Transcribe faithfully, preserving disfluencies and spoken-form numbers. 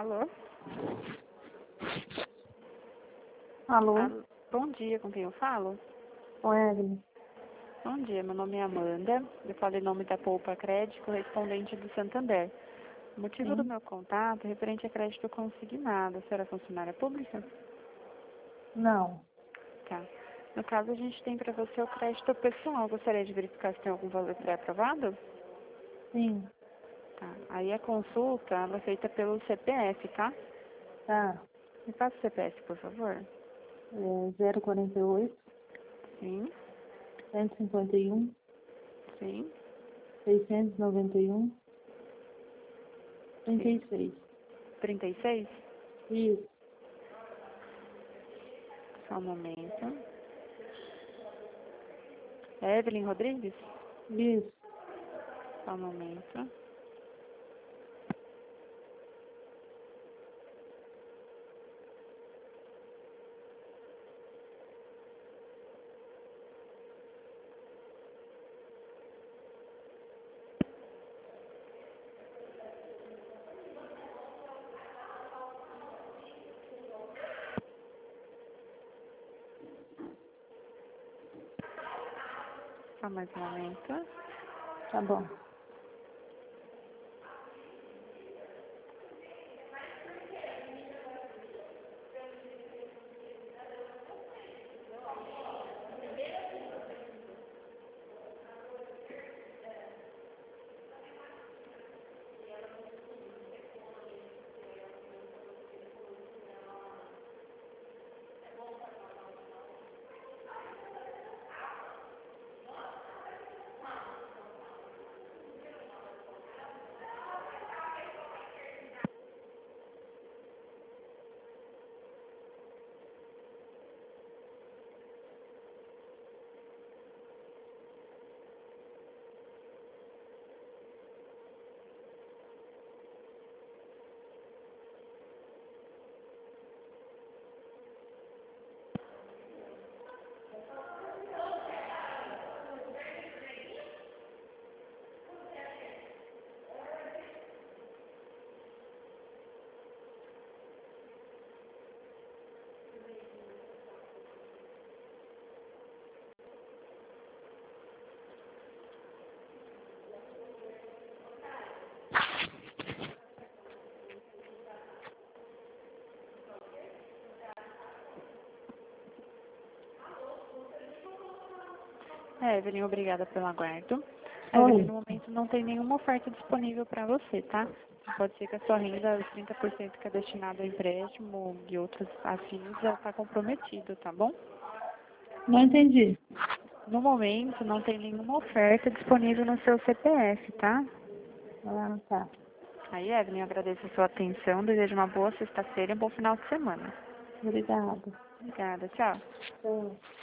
Alô? Alô? Alô? Bom dia, com quem eu falo? Com Evelyn. Bom dia, meu nome é Amanda. Eu falo em nome da Poupa Crédito, correspondente do Santander. O motivo Sim. do meu contato é referente a crédito consignado. A senhora é funcionária pública? Não. Tá. No caso, a gente tem para você o crédito pessoal. Gostaria de verificar se tem algum valor pré-aprovado? Sim. Tá. Aí a consulta ela é feita pelo C P F, tá? Tá. Me passa o C P F, por favor. É zero quarenta e oito, Sim, cento e cinquenta e um, sim, seiscentos e noventa e um, trinta sim. e seis. trinta e seis? Isso. Só um momento. É Evelyn Rodrigues? Isso. Só um momento. Só mais um momento. Tá bom. É, Evelyn, obrigada pelo aguardo. Evelyn, Oi. no momento não tem nenhuma oferta disponível para você, tá? Pode ser que a sua renda, os trinta por cento que é destinado ao empréstimo e outros afins, já está comprometido, tá bom? Não entendi. No momento não tem nenhuma oferta disponível no seu C P F, tá? Ah, tá. Aí, Evelyn, eu agradeço a sua atenção, desejo uma boa sexta-feira e um bom final de semana. Obrigada. Obrigada, tchau. Tchau.